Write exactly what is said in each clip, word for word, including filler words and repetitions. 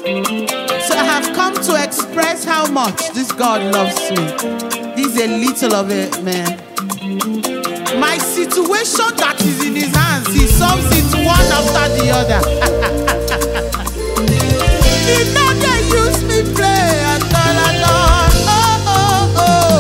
So I have come to express how much this God loves me. This is a little of it, man. My situation that is in his hands, he solves it one after the other. He never used me play at all, at all. Oh, oh,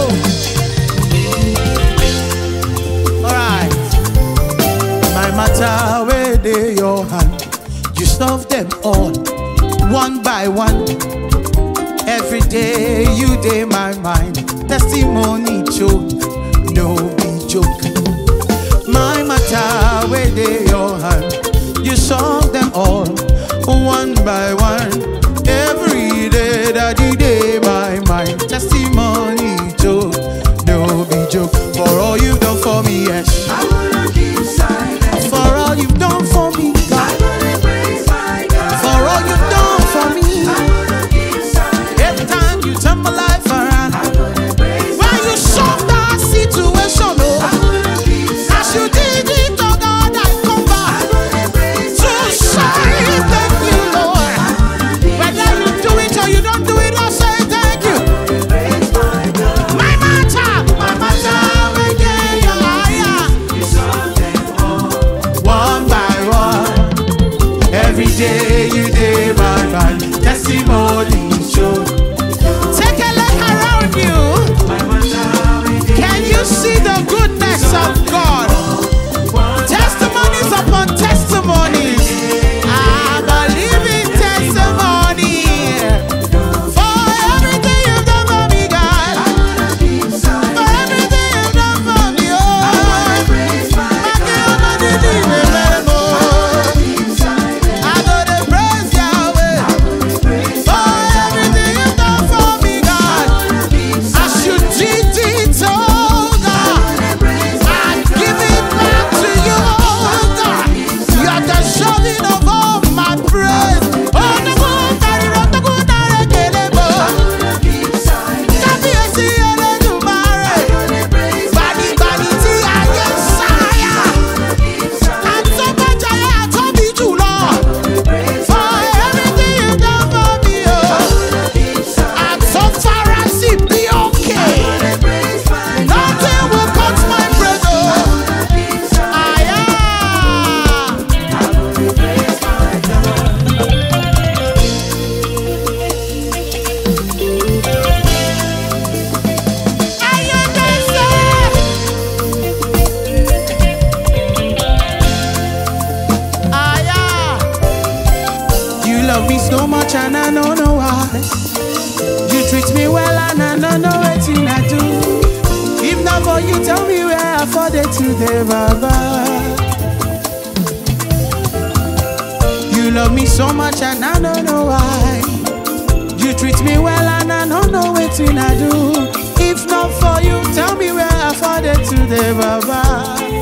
oh. Alright. My matter where they your hand, you solve them all, one by one. Every day you day my mind. Testimony choke, no be joke. My matter where they your hand, you solve them all, one by one. Every day that you day my mind. Testimony choke, no be joke. For all you've done for me, yes, I wanna keep silent. For all you've done for me, God, I wanna praise my God. For all you've done for me, I wanna keep silent. Every time you turn my life around, I wanna praise when you solve that situation, oh, I wanna keep silent. As you did it, oh God, I come back, I wanna praise to say thank you, Lord. Whether you do it or you don't do it, I'll say thank you. My matter, my matter, we get your higher. You solve them all, one by one. Every day you day my mind. Testimony show. Take a look around you. Can you see the goodness of God? Testimonies upon testimonies. I'm a living testimony. For everything you've done for me, God. For everything you've done for me, oh. I gotta praise Yahweh. For everything you've done for me, God. As you did it, oh God, I give it back to you, oh God. You are the showing of all my praise. Oh, the good, the good, the good, the kelebo. Kábíyèsí Elédùmarè. Bani, bani tí ayé ń sáyà. Àtọ́bàjáyé àtọ́bí jùlọ. For everything you've done for me, oh. Àtọ́fárásì bí òkè. Nothing will cut my praise, oh. Aya. Ayédèsè. Aya. You love me so much and I don't know why. You treat me well and I don't know what I do. If not for you, tell me where I afford it today, Baba. You love me so much and I don't know why. You treat me well and I don't know what I do. If not for you, tell me where I afford it today, Baba.